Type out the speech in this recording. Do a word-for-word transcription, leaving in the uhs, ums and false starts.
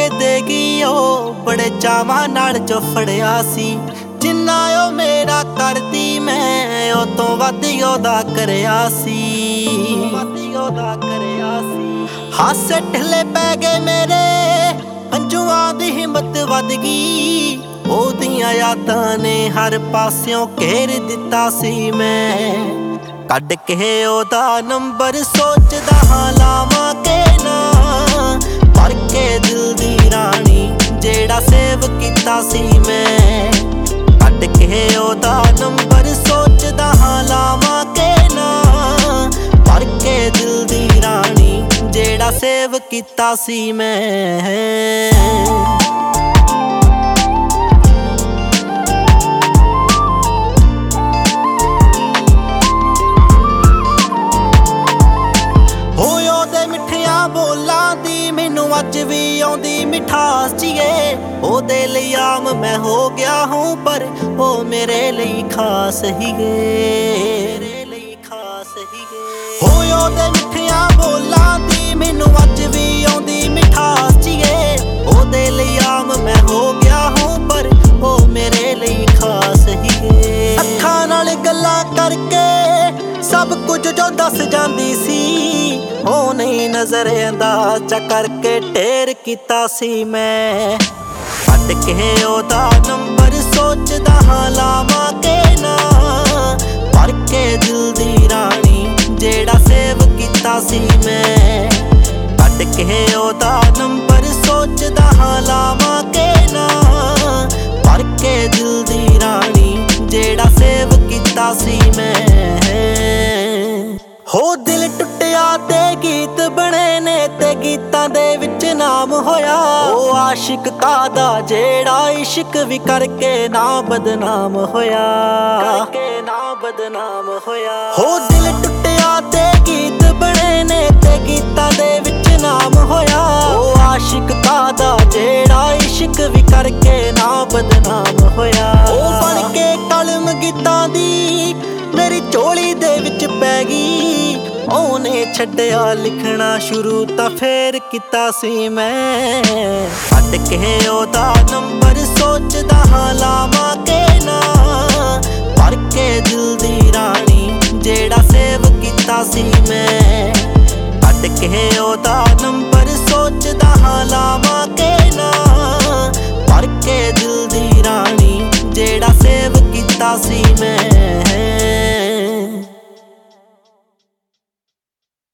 के देगी ओ बड़े चावां नाल जो फड़िया सी। जिन्ना ओ मेरा करदी मैं ओ तो वध ओदा करिया सी, ओदा करिया सी। हासे ढिले पै गए मेरे हंजुआं दी हिम्मत वध गई। ओदियां यादां ने हर पास्यों घेर दिता सी। मैं कढ के ओदा नंबर सोचदा हां लावां के ना, पर के दिल दी रानी जेड़ा सेव कीता सी। मैं कढ के ओदा नंबर सोचदा हां लावां के ना, पर के दिल दी रानी जेड़ा सेव कीता सी। मैं अज भी आउंदी मिठास जिए ओदे लई आम मैं हो गया हूँ, पर ओ मेरे लई खास ही गे, मेरे लई खास ही गे। हो ओदे मिठिया बोलां दी मैनू अज भी आउंदी मिठास जिए ओदे लई आम मैं हो गया हूँ, पर ओ मेरे लई खास ही गे। अखां नाल गल्लां करके सब कुछ जो दस जांदी सी, ओ नहीं नजर अंदाजा करके ढेर कीता सी। मैं कढ के ओदा नंबर सोचदा हां लावां के ना, पर के दिल दी रानी जेड़ा सेव कीता सी। मैं कढ के ओदा नंबर सोचदा हां लावां के ना, पर के दिल दी रानी जेड़ा सेव कीता सी। मैं हो दिल टुटिया ते गीत बने ने ते गीतां दे विच नाम होया। ओ आशिक कादा जेड़ा इश्क भी करके ना बदनाम होया, करके ना बदनाम होया। हो दिल टुटिया ते गीत बने ने ते गीतां दे विच नाम होया। ओ आशिक कादा जेड़ा इश्क भी करके ना बदनाम होया। ओ बन के कलम गीतां दी मेरी झोली दे विच पै गई। ओने छड्डिया लिखना शुरू तां फेर कीता सी। मैं कढ के ओदा नंबर सोचदा हां लावां के ना, पर के दिल दी रानी जेड़ा सेव कीता सी। मैं कढ के ओदा नंबर सोचदा हां लावां के ना, पर के दिल दी रानी जेड़ा सेव कीता सी। मैं